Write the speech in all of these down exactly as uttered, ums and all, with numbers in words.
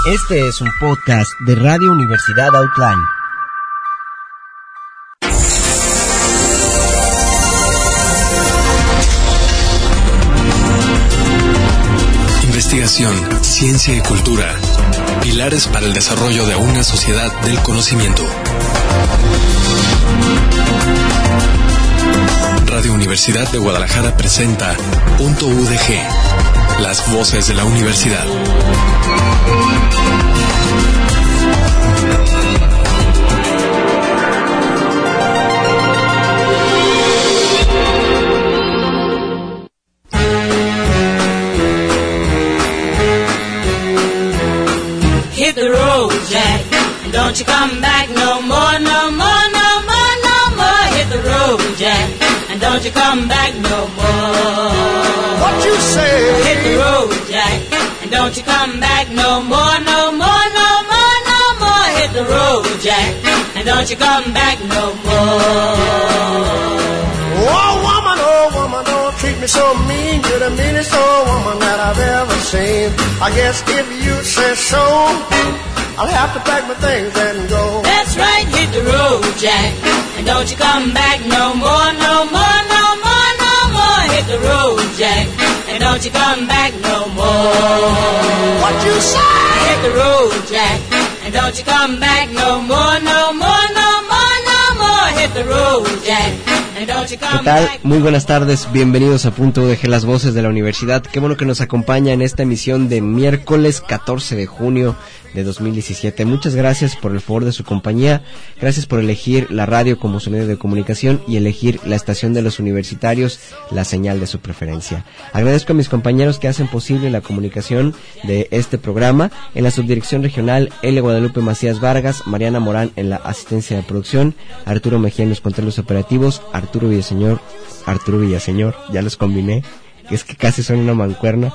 Este es un podcast de Radio Universidad Outline. Investigación, ciencia y cultura. Pilares para el desarrollo de una sociedad del conocimiento. Radio Universidad de Guadalajara presenta Punto U D G, las voces de la universidad. Hit the road, Jack, and don't you come back no more, no more, no more, no more. Hit the road, Jack, and don't you come back no more. What you say? Hit the road, Jack, and don't you come back no more, no more, no more, no more. Hit the road, Jack, and don't you come back no more. Oh, woman, oh, woman, don't treat me so mean. You're the meanest old woman that I've ever seen. I guess if you say so, I'll have to pack my things and go. That's right, hit the road, Jack, and don't you come back no more, no more, no more, no more. Hit the road, Jack, and don't you come back no more. What you say? Hit the road, Jack, and don't you come back no more, no more, no more, no more. Hit the road, Jack. ¿Qué tal? Muy buenas tardes, bienvenidos a Punto U D G, las voces de la universidad. Qué bueno que nos acompaña en esta emisión de miércoles catorce de junio de dos mil diecisiete. Muchas gracias por el favor de su compañía, gracias por elegir la radio como su medio de comunicación y elegir la estación de los universitarios, la señal de su preferencia. Agradezco a mis compañeros que hacen posible la comunicación de este programa. En la subdirección regional, L. Guadalupe Macías Vargas, Mariana Morán en la asistencia de producción, Arturo Mejía en los controles operativos, Arturo Villaseñor, Arturo Villaseñor, ya los combiné, es que casi son una mancuerna.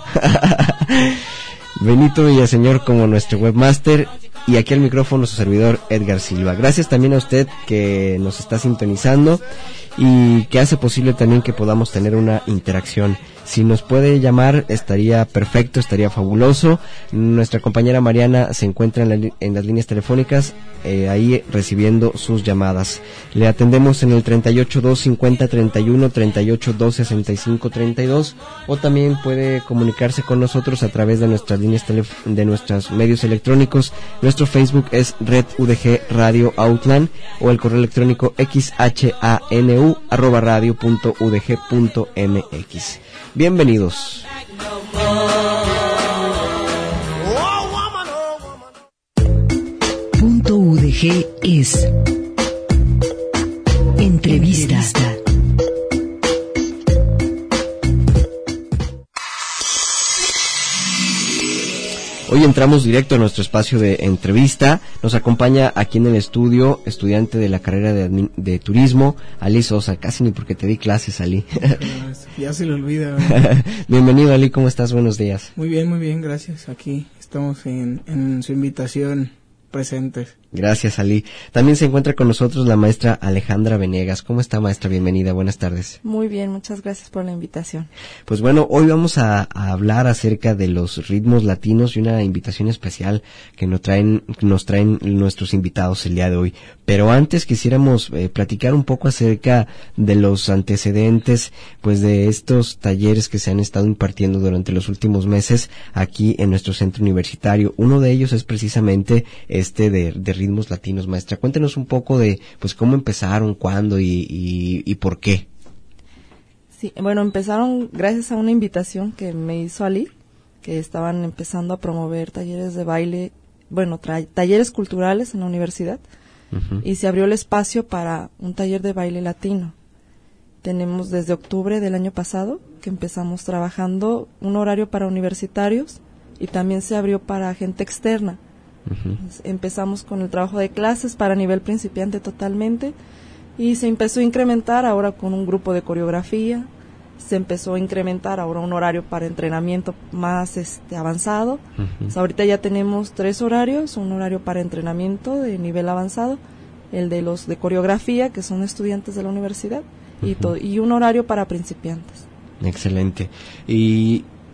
Benito Villaseñor como nuestro webmaster, y aquí al micrófono su servidor Edgar Silva. Gracias también a usted que nos está sintonizando y que hace posible también que podamos tener una interacción. Si nos puede llamar estaría perfecto, estaría fabuloso. Nuestra compañera Mariana se encuentra en, la, en las líneas telefónicas, eh, ahí recibiendo sus llamadas. Le atendemos en el treinta y ocho, dos cincuenta, treinta y uno, treinta y ocho, dos sesenta y cinco, treinta y dos, o también puede comunicarse con nosotros a través de nuestras líneas telef- de nuestros medios electrónicos. Nuestro Facebook es Red U D G Radio Outland, o el correo electrónico xhanu arroba radio punto udg punto mx. Bienvenidos. Punto U D G es entrevista. Hoy entramos directo a nuestro espacio de entrevista. Nos acompaña aquí en el estudio estudiante de la carrera de, admin, de turismo, Ali Sosa. Casi ni porque te di clases, Ali. Ya se le olvida. Bienvenido, Ali, ¿cómo estás? Buenos días. Muy bien, muy bien, gracias. Aquí estamos en, en su invitación presentes. Gracias, Ali. También se encuentra con nosotros la maestra Alejandra Venegas. ¿Cómo está, maestra? Bienvenida, buenas tardes. Muy bien, muchas gracias por la invitación. Pues bueno, hoy vamos a, a hablar acerca de los ritmos latinos y una invitación especial que nos traen, nos traen nuestros invitados el día de hoy. Pero antes quisiéramos eh, platicar un poco acerca de los antecedentes, pues de estos talleres que se han estado impartiendo durante los últimos meses aquí en nuestro centro universitario. Uno de ellos es precisamente este de, de ritmos latinos, maestra. Cuéntenos un poco de, pues, cómo empezaron, cuándo y, y, y por qué. Sí, bueno, empezaron gracias a una invitación que me hizo Ali, que estaban empezando a promover talleres de baile, bueno, tra- talleres culturales en la universidad, uh-huh. Y se abrió el espacio para un taller de baile latino. Tenemos desde octubre del año pasado que empezamos trabajando un horario para universitarios y también se abrió para gente externa. Uh-huh. Empezamos con el trabajo de clases para nivel principiante totalmente y se empezó a incrementar ahora con un grupo de coreografía, se empezó a incrementar ahora un horario para entrenamiento más este avanzado. Uh-huh. O sea, ahorita ya tenemos tres horarios, un horario para entrenamiento de nivel avanzado, el de los de coreografía que son estudiantes de la universidad, uh-huh. y, to- y un horario para principiantes. Excelente. Y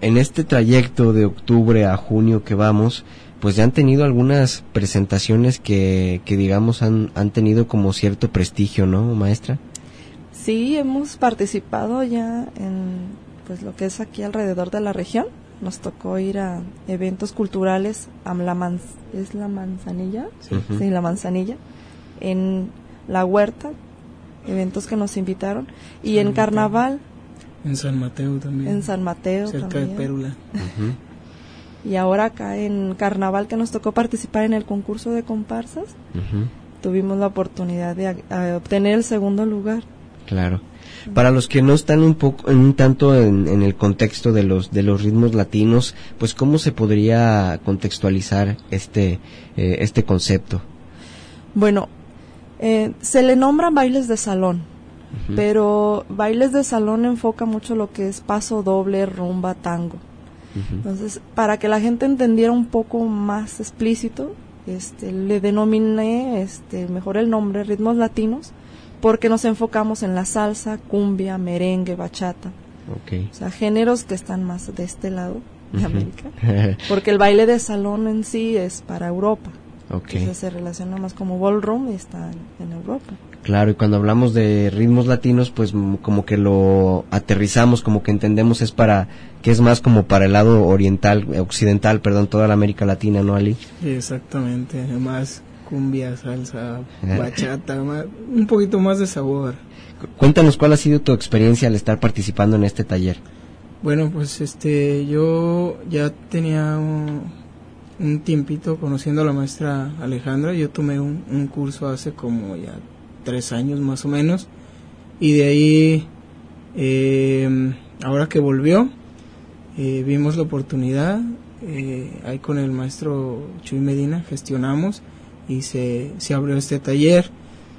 en este trayecto de octubre a junio que vamos, pues ya han tenido algunas presentaciones que, que digamos han, han tenido como cierto prestigio, ¿no, maestra? Sí, hemos participado ya en pues lo que es aquí alrededor de la región. Nos tocó ir a eventos culturales a la man, ¿es la Manzanilla? Sí. Uh-huh. Sí, la Manzanilla, en la Huerta, eventos que nos invitaron, y San en Mateo. Carnaval. En San Mateo también. En San Mateo cerca también. de Pérula. Uh-huh. Y ahora acá en Carnaval, que nos tocó participar en el concurso de comparsas, uh-huh. tuvimos la oportunidad de a, a obtener el segundo lugar. Claro. Para los que no están un poco, un tanto en, en el contexto de los de los ritmos latinos, pues cómo se podría contextualizar este eh, este concepto. Bueno, eh, se le nombran bailes de salón, uh-huh. pero bailes de salón enfoca mucho lo que es paso doble, rumba, tango. Uh-huh. Entonces, para que la gente entendiera un poco más explícito, este, le denominé, este, mejor el nombre, ritmos latinos, porque nos enfocamos en la salsa, cumbia, merengue, bachata. Okay. O sea, géneros que están más de este lado de uh-huh. América. Porque el baile de salón en sí es para Europa. Okay. Entonces se relaciona más como ballroom y está en, en Europa. Claro, y cuando hablamos de ritmos latinos, pues m- como que lo aterrizamos, como que entendemos es para, que es más como para el lado oriental, occidental, perdón, toda la América Latina, ¿no, Ali? Sí, exactamente, además cumbia, salsa, bachata, más, un poquito más de sabor. Cuéntanos cuál ha sido tu experiencia al estar participando en este taller. Bueno, pues este, yo ya tenía un, un tiempito conociendo a la maestra Alejandra. Yo tomé un, un curso hace como ya tres años más o menos, y de ahí, eh, ahora que volvió, eh, vimos la oportunidad, eh, ahí con el maestro Chuy Medina gestionamos y se, se abrió este taller.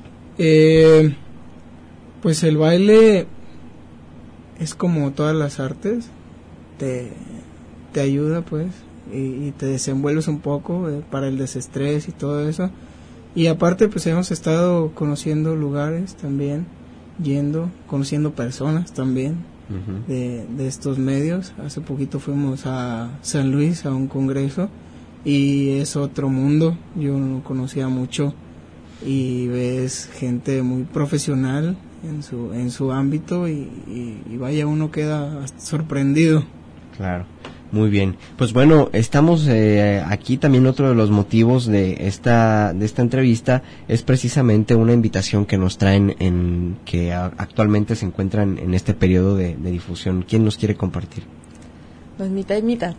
Eh, pues el baile es como todas las artes, te, te ayuda pues y, y te desenvuelves un poco eh, para el desestrés y todo eso, y aparte pues hemos estado conociendo lugares también, yendo, conociendo personas también uh-huh. de, de estos medios. Hace poquito fuimos a San Luis a un congreso y es otro mundo, yo no conocía mucho, y ves gente muy profesional en su en su ámbito y, y, y vaya, uno queda sorprendido. Claro, muy bien. Pues bueno, estamos eh, aquí también. Otro de los motivos de esta de esta entrevista es precisamente una invitación que nos traen, en que a, actualmente se encuentran en este periodo de, de difusión. ¿Quién nos quiere compartir? Pues mitad y mitad.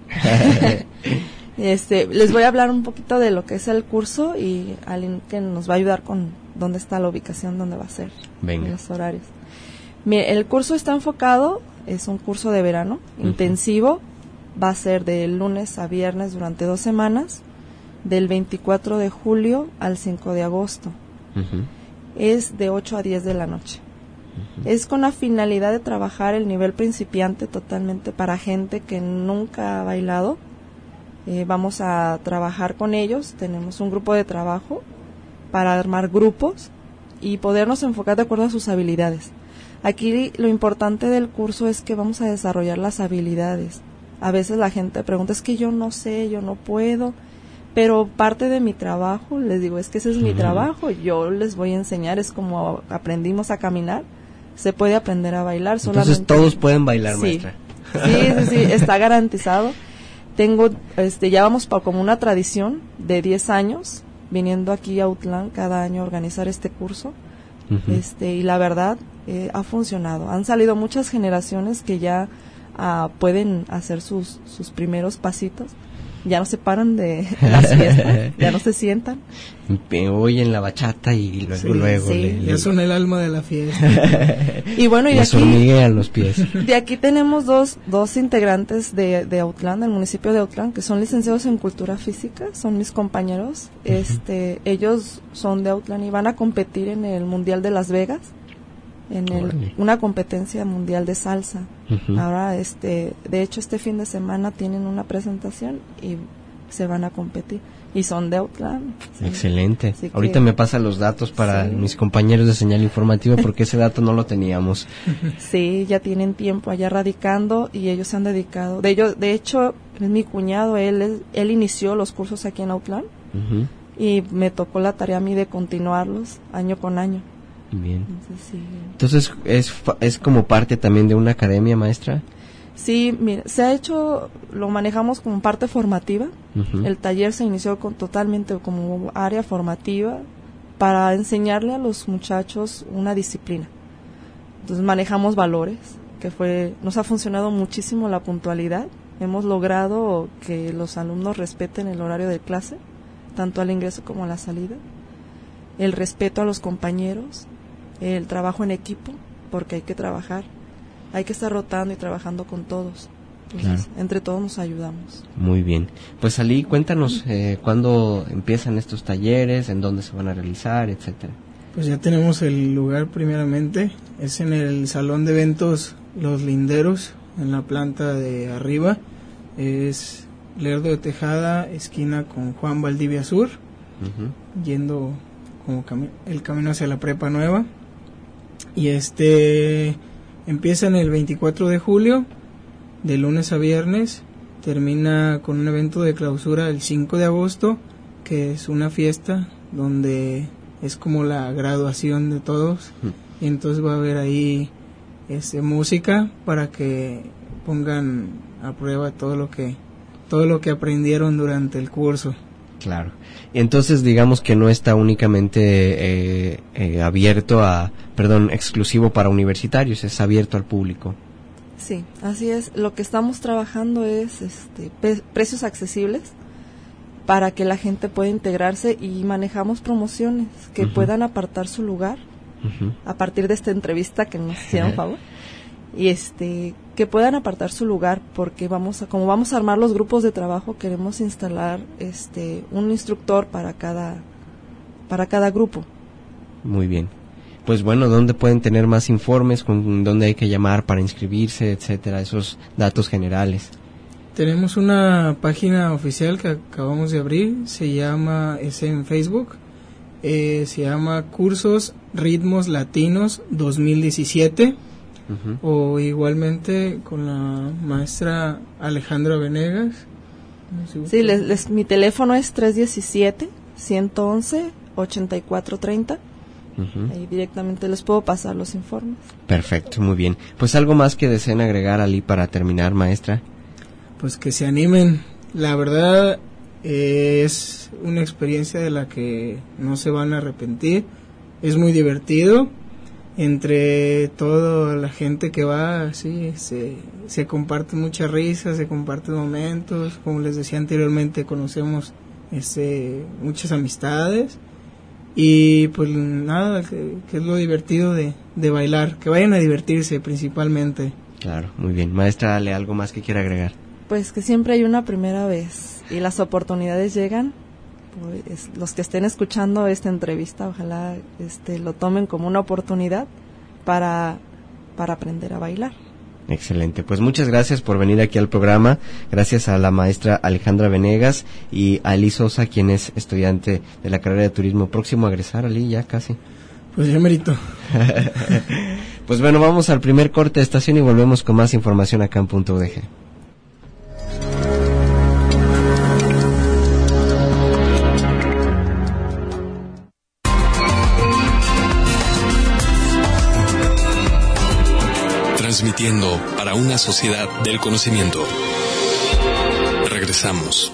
Este, les voy a hablar un poquito de lo que es el curso y alguien que nos va a ayudar con dónde está la ubicación, dónde va a ser, Venga. los horarios. Mire, el curso está enfocado, es un curso de verano, uh-huh. intensivo, va a ser de lunes a viernes durante dos semanas, del veinticuatro de julio al cinco de agosto. Uh-huh. Es de ocho a diez de la noche. Uh-huh. Es con la finalidad de trabajar el nivel principiante totalmente para gente que nunca ha bailado. Eh, vamos a trabajar con ellos, tenemos un grupo de trabajo para armar grupos y podernos enfocar de acuerdo a sus habilidades. Aquí lo importante del curso es que vamos a desarrollar las habilidades. A veces la gente pregunta, es que yo no sé, yo no puedo, pero parte de mi trabajo, les digo, es que ese es mi trabajo, yo les voy a enseñar, es como aprendimos a caminar, se puede aprender a bailar. Entonces solamente todos pueden bailar, sí. maestra. Sí, sí, sí, está garantizado. Tengo, este, ya vamos para como una tradición de diez años viniendo aquí a Autlán cada año a organizar este curso. Uh-huh. Este, y la verdad eh, ha funcionado. Han salido muchas generaciones que ya uh, pueden hacer sus sus primeros pasitos. Ya no se paran de las fiestas, ya no se sientan. Oyen la bachata y luego, sí, luego. Sí. Le, ya le... son el alma de la fiesta. Y bueno, y les aquí hormiguean los pies. De aquí tenemos dos dos integrantes de, de Autlán, del municipio de Autlán, que son licenciados en cultura física, son mis compañeros. Uh-huh. Este, ellos son de Autlán y van a competir en el Mundial de Las Vegas, en el, una competencia mundial de salsa. Uh-huh. Ahora, este, de hecho, este fin de semana tienen una presentación y se van a competir. Y son de Autlán. Sí. Excelente. Así Ahorita que, me pasan los datos para sí. mis compañeros de señal informativa porque ese dato no lo teníamos. Sí, ya tienen tiempo allá radicando y ellos se han dedicado. De ellos, de hecho, es mi cuñado, él él inició los cursos aquí en Autlán Uh-huh. y me tocó la tarea a mí de continuarlos año con año. Bien. Entonces, sí. Entonces, ¿es, fa- es como parte también de una academia, maestra? Sí, mira, se ha hecho, lo manejamos como parte formativa. Uh-huh. El taller se inició con, totalmente como área formativa para enseñarle a los muchachos una disciplina. Entonces manejamos valores, que fue, nos ha funcionado muchísimo la puntualidad. Hemos logrado que los alumnos respeten el horario de clase, tanto al ingreso como a la salida. El respeto a los compañeros, el trabajo en equipo, porque hay que trabajar. Hay que estar rotando y trabajando con todos. Entonces, Claro. entre todos nos ayudamos. Muy bien. Pues Ali, cuéntanos eh, cuándo empiezan estos talleres, en dónde se van a realizar, etcétera. Pues ya tenemos el lugar primeramente, es en el Salón de Eventos Los Linderos, en la planta de arriba, es Lerdo de Tejada, esquina con Juan Valdivia Sur, Uh-huh. yendo como cami- el camino hacia la Prepa Nueva. Y este empiezan el veinticuatro de julio, de lunes a viernes, termina con un evento de clausura el cinco de agosto, que es una fiesta donde es como la graduación de todos, Mm. y entonces va a haber ahí este música para que pongan a prueba todo lo que todo lo que aprendieron durante el curso. Claro. Entonces, digamos que no está únicamente eh, eh, abierto a, perdón, exclusivo para universitarios, es abierto al público. Sí, así es. Lo que estamos trabajando es este, pe- precios accesibles para que la gente pueda integrarse y manejamos promociones que Ujú. puedan apartar su lugar Uh-huh. a partir de esta entrevista que nos hicieron favor y este que puedan apartar su lugar porque vamos a como vamos a armar los grupos de trabajo queremos instalar este un instructor para cada para cada grupo. Muy bien. Pues bueno, ¿dónde pueden tener más informes? ¿Con dónde hay que llamar para inscribirse, etcétera? Esos datos generales. Tenemos una página oficial que acabamos de abrir, se llama, es en Facebook, eh, se llama Cursos Ritmos Latinos dos mil diecisiete, Uh-huh. o igualmente con la maestra Alejandra Venegas. No sé si Sí, usted- les, les- mi teléfono es tres uno siete, uno uno uno, ocho cuatro tres cero. Uh-huh. Ahí directamente les puedo pasar los informes. Perfecto, muy bien. Pues algo más que deseen agregar, Ali, para terminar, maestra. Pues que se animen. La verdad eh, es una experiencia de la que no se van a arrepentir. Es muy divertido. Entre toda la gente que va, sí, se, se comparten muchas risas, se comparten momentos. Como les decía anteriormente, conocemos este, muchas amistades. Y pues nada, que, que es lo divertido de, de bailar. Que vayan a divertirse principalmente. Claro, muy bien. Maestra Ale, ¿algo más que quiera agregar? Pues que siempre hay una primera vez y las oportunidades llegan. Pues, los que estén escuchando esta entrevista, ojalá este, lo tomen como una oportunidad para, para aprender a bailar. Excelente, pues muchas gracias por venir aquí al programa, gracias a la maestra Alejandra Venegas y a Ali Sosa, quien es estudiante de la carrera de turismo, próximo a egresar, Ali, ya casi. Pues ya merito. Pues bueno, vamos al primer corte de estación y volvemos con más información acá en Punto U D G. Transmitiendo para una sociedad del conocimiento. Regresamos.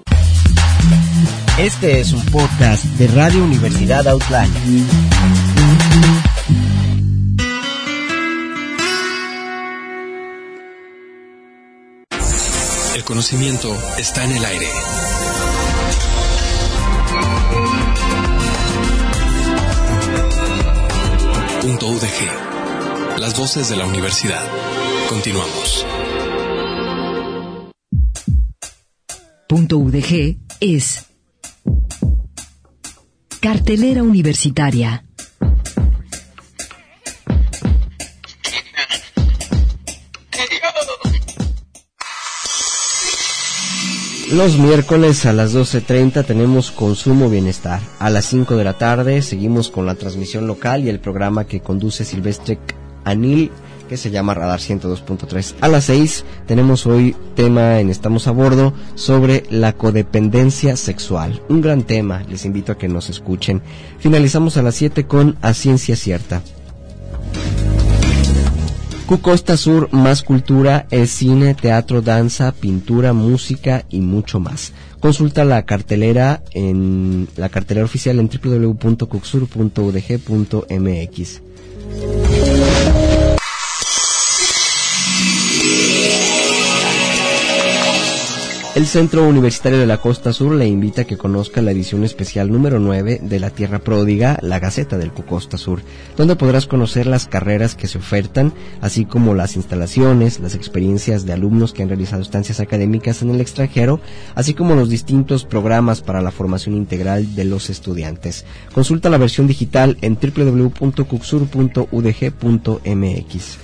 Este es un podcast de Radio Universidad Autlán. El conocimiento está en el aire. Punto U D G. Las voces de la universidad. Continuamos. Punto U D G es Cartelera Universitaria. Los miércoles a las doce treinta tenemos Consumo Bienestar. A las cinco de la tarde seguimos con la transmisión local y el programa que conduce Silvestre Anil, que se llama Radar ciento dos punto tres. A las seis tenemos hoy tema en Estamos a Bordo sobre la codependencia sexual. Un gran tema, les invito a que nos escuchen. Finalizamos a las siete con A Ciencia Cierta. Q Costa Sur, más cultura, es cine, teatro, danza, pintura, música y mucho más. Consulta la cartelera en la cartelera oficial en doble u doble u doble u punto cucsur punto u d g punto m x. El Centro Universitario de la Costa Sur le invita a que conozca la edición especial número nueve de La Tierra Pródiga, la Gaceta del Q Costa Sur, donde podrás conocer las carreras que se ofertan, así como las instalaciones, las experiencias de alumnos que han realizado estancias académicas en el extranjero, así como los distintos programas para la formación integral de los estudiantes. Consulta la versión digital en doble u doble u doble u punto cucsur punto u d g punto m x.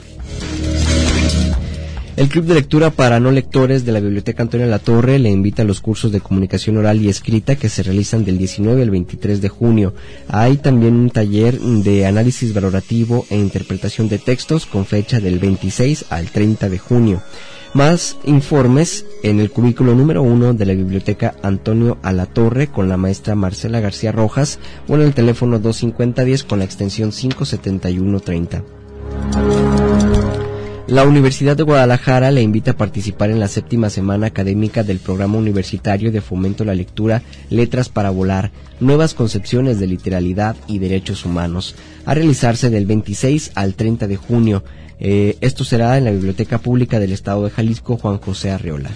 El Club de Lectura para No Lectores de la Biblioteca Antonio Latorre le invita a los cursos de comunicación oral y escrita que se realizan del diecinueve al veintitrés de junio. Hay también un taller de análisis valorativo e interpretación de textos con fecha del veintiséis al treinta de junio. Más informes en el cubículo número uno de la Biblioteca Antonio Alatorre con la maestra Marcela García Rojas o en el teléfono dos cincuenta diez con la extensión cinco setenta y uno treinta. La Universidad de Guadalajara le invita a participar en la séptima semana académica del Programa Universitario de Fomento a la Lectura Letras para Volar, Nuevas Concepciones de Literalidad y Derechos Humanos, a realizarse del veintiséis al treinta de junio. Eh, esto será en la Biblioteca Pública del Estado de Jalisco, Juan José Arreola.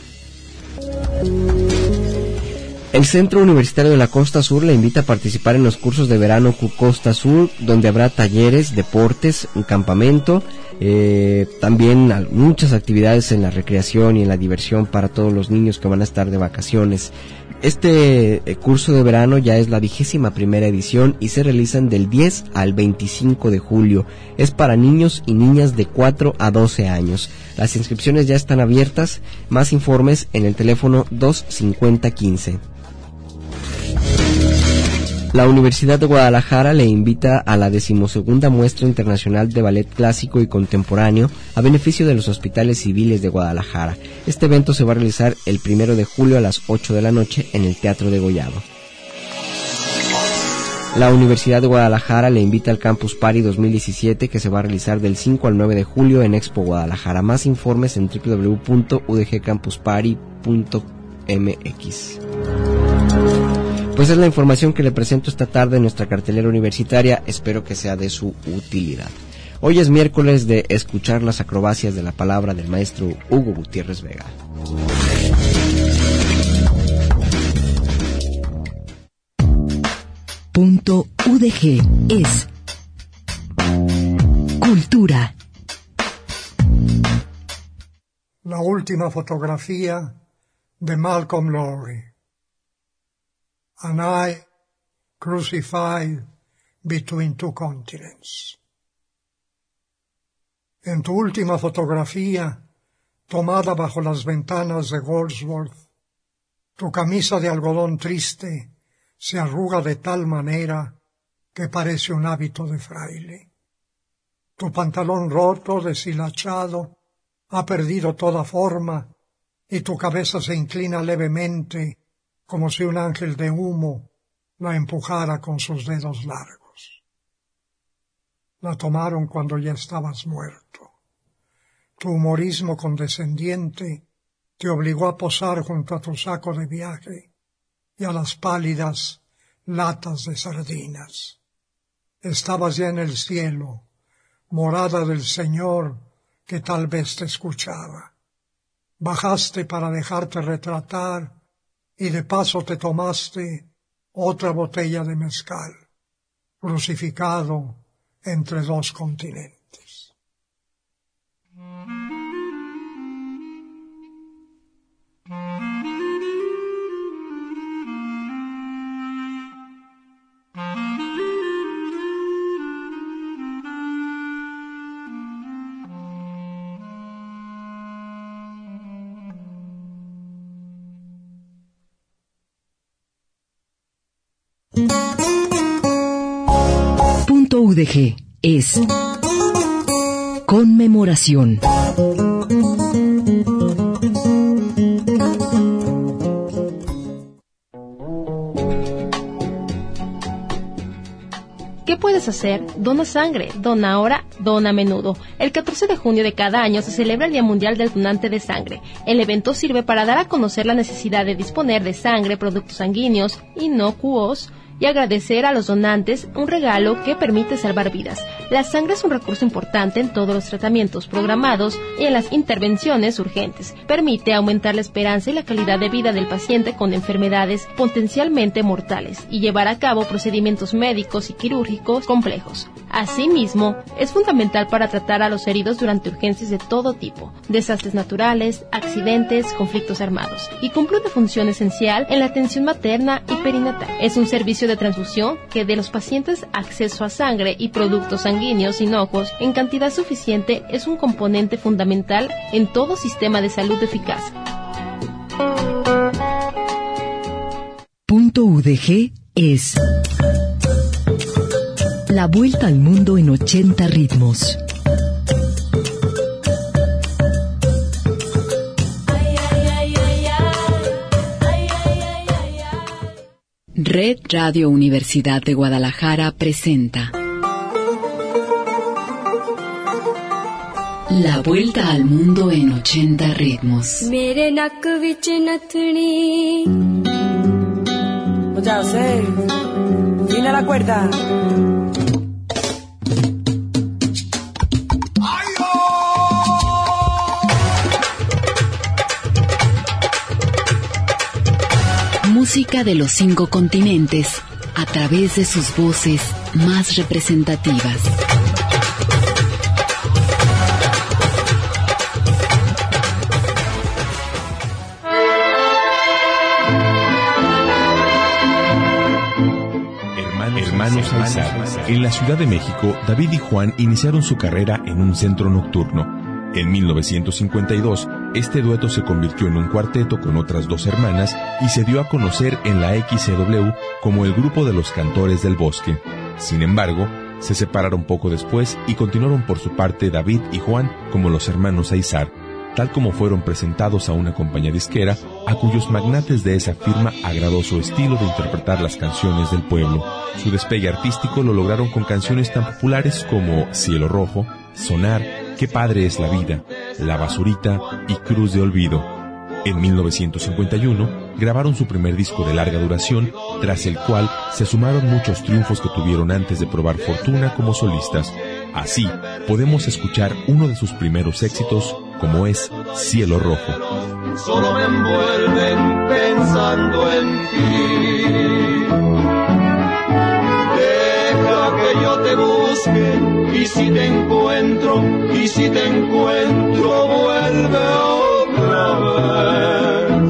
El Centro Universitario de la Costa Sur le invita a participar en los cursos de verano Q Costa Sur, donde habrá talleres, deportes, un campamento, eh, también muchas actividades en la recreación y en la diversión para todos los niños que van a estar de vacaciones. Este eh, curso de verano ya es la vigésima primera edición y se realizan del diez al veinticinco de julio. Es para niños y niñas de cuatro a doce años. Las inscripciones ya están abiertas. Más informes en el teléfono dos cincuenta quince. La Universidad de Guadalajara le invita a la decimosegunda Muestra Internacional de Ballet Clásico y Contemporáneo a beneficio de los hospitales civiles de Guadalajara. Este evento se va a realizar el primero de julio a las ocho de la noche en el Teatro Degollado. La Universidad de Guadalajara le invita al Campus Party dos mil diecisiete que se va a realizar del cinco al nueve de julio en Expo Guadalajara. Más informes en doble u doble u doble u punto u d g campus party punto m x. Pues es la información que le presento esta tarde en nuestra cartelera universitaria. Espero que sea de su utilidad. Hoy es miércoles de escuchar las acrobacias de la palabra del maestro Hugo Gutiérrez Vega. Punto U D G es cultura. La última fotografía de Malcolm Lowry. An eye crucified between two continents. En tu última fotografía, tomada bajo las ventanas de Goldsworth, tu camisa de algodón triste se arruga de tal manera que parece un hábito de fraile. Tu pantalón roto, deshilachado, ha perdido toda forma y tu cabeza se inclina levemente como si un ángel de humo la empujara con sus dedos largos. La tomaron cuando ya estabas muerto. Tu humorismo condescendiente te obligó a posar junto a tu saco de viaje y a las pálidas latas de sardinas. Estabas ya en el cielo, morada del Señor que tal vez te escuchaba. Bajaste para dejarte retratar y de paso te tomaste otra botella de mezcal, crucificado entre dos continentes. U D G es conmemoración. ¿Qué puedes hacer? Dona sangre, dona ahora, dona a menudo. El catorce de junio de cada año se celebra el Día Mundial del Donante de Sangre. El evento sirve para dar a conocer la necesidad de disponer de sangre, productos sanguíneos, inocuos, y agradecer a los donantes un regalo que permite salvar vidas. La sangre es un recurso importante en todos los tratamientos programados y en las intervenciones urgentes. Permite aumentar la esperanza y la calidad de vida del paciente con enfermedades potencialmente mortales y llevar a cabo procedimientos médicos y quirúrgicos complejos. Asimismo, es fundamental para tratar a los heridos durante urgencias de todo tipo, desastres naturales, accidentes, conflictos armados, y cumple una función esencial en la atención materna y perinatal. Es un servicio de transfusión que de los pacientes acceso a sangre y productos sanguíneos inocuos en cantidad suficiente es un componente fundamental en todo sistema de salud eficaz. Punto U D G es la vuelta al mundo en ochenta ritmos. Red Radio Universidad de Guadalajara presenta La vuelta al mundo en ochenta ritmos. Ya sé, dile la cuerda. Música de los cinco continentes a través de sus voces más representativas. Hermanos Aizar. En la Ciudad de México, David y Juan iniciaron su carrera en un centro nocturno. En mil novecientos cincuenta y dos, este dueto se convirtió en un cuarteto con otras dos hermanas y se dio a conocer en la X C W como el Grupo de los Cantores del Bosque. Sin embargo, se separaron poco después y continuaron por su parte David y Juan como los hermanos Aizar, tal como fueron presentados a una compañía disquera a cuyos magnates de esa firma agradó su estilo de interpretar las canciones del pueblo. Su despegue artístico lo lograron con canciones tan populares como Cielo Rojo, Sonar, Qué padre es la vida, La basurita y Cruz de olvido. En mil novecientos cincuenta y uno grabaron su primer disco de larga duración, tras el cual se sumaron muchos triunfos que tuvieron antes de probar fortuna como solistas. Así, podemos escuchar uno de sus primeros éxitos, como es Cielo Rojo. Solo me envuelven pensando en ti. Deja que yo te busque, y si te encuentro, y si te encuentro, vuelve otra vez.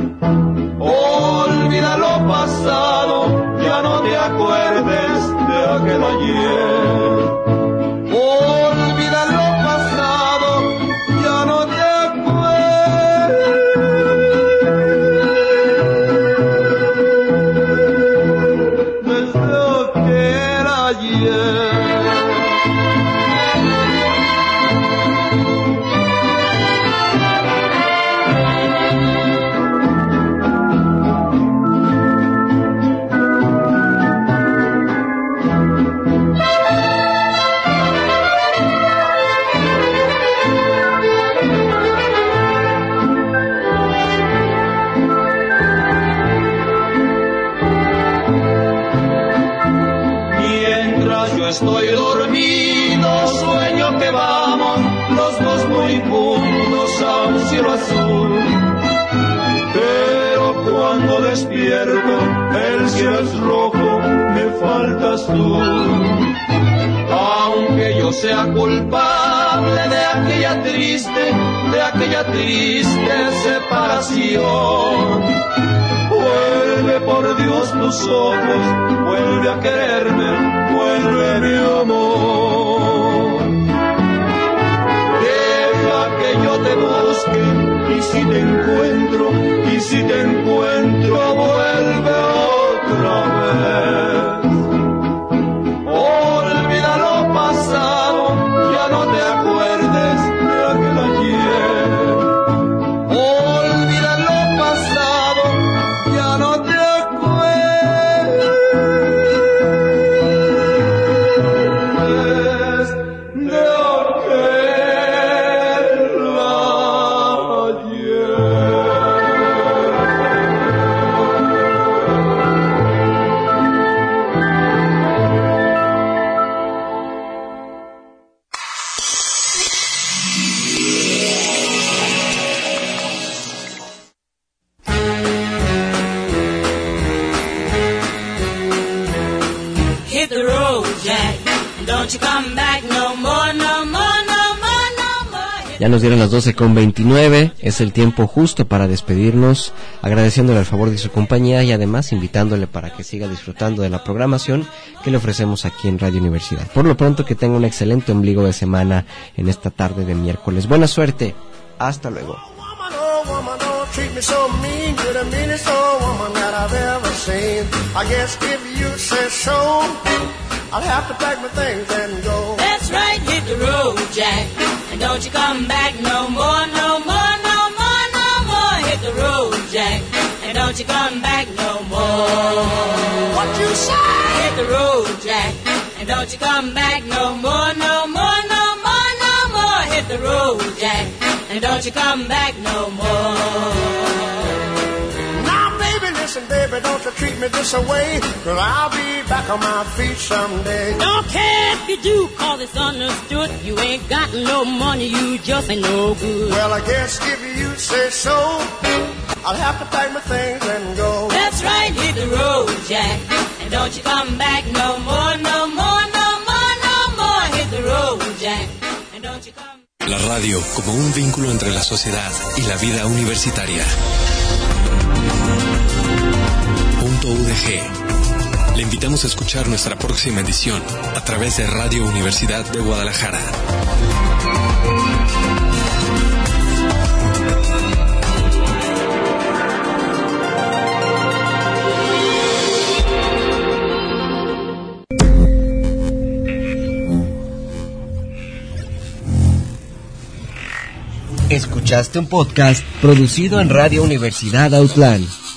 Olvida lo pasado, ya no te acuerdes de aquel ayer. Olvida lo pasado, ya no te acuerdes desde aquel ayer. Estoy dormido, sueño que vamos los dos muy juntos a un cielo azul. Pero cuando despierto, el cielo es rojo, me faltas tú. Aunque yo sea culpable de aquella triste, de aquella triste separación, vuelve por Dios tus ojos, vuelve a quererme, vuelve mi amor. Deja que yo te busque, y si te encuentro, y si te encuentro, vuelve otra vez. Olvida don't you come back no more, no more, no more, no more. Ya nos dieron las doce con veintinueve, es el tiempo justo para despedirnos, agradeciéndole el favor de su compañía y además invitándole para que siga disfrutando de la programación que le ofrecemos aquí en Radio Universidad. Por lo pronto, que tenga un excelente ombligo de semana en esta tarde de miércoles. Buena suerte, hasta luego. Treat me so mean, you're the meanest old woman that I've ever seen. I guess if you say so, I'll have to pack my things and go. That's right, hit the road, Jack, and don't you come back no more, no more, no more, no more. Hit the road, Jack, and don't you come back no more. What you say? Hit the road, Jack, and don't you come back no more, no more, no more, no more. Hit the road, Jack, and don't you come back no more. Now, baby, listen, baby, don't you treat me this away, 'cause I'll be back on my feet someday. Don't care if you do, 'cause it's understood. You ain't got no money, you just ain't no good. Well, I guess if you say so, I'll have to pack my things and go. That's right, hit the road, Jack, and don't you come back no more, no more, no more, no more. Hit the road, Jack, and don't you come. La radio como un vínculo entre la sociedad y la vida universitaria. Punto U D G. Le invitamos a escuchar nuestra próxima edición a través de Radio Universidad de Guadalajara. Escuchaste un podcast producido en Radio Universidad Outland.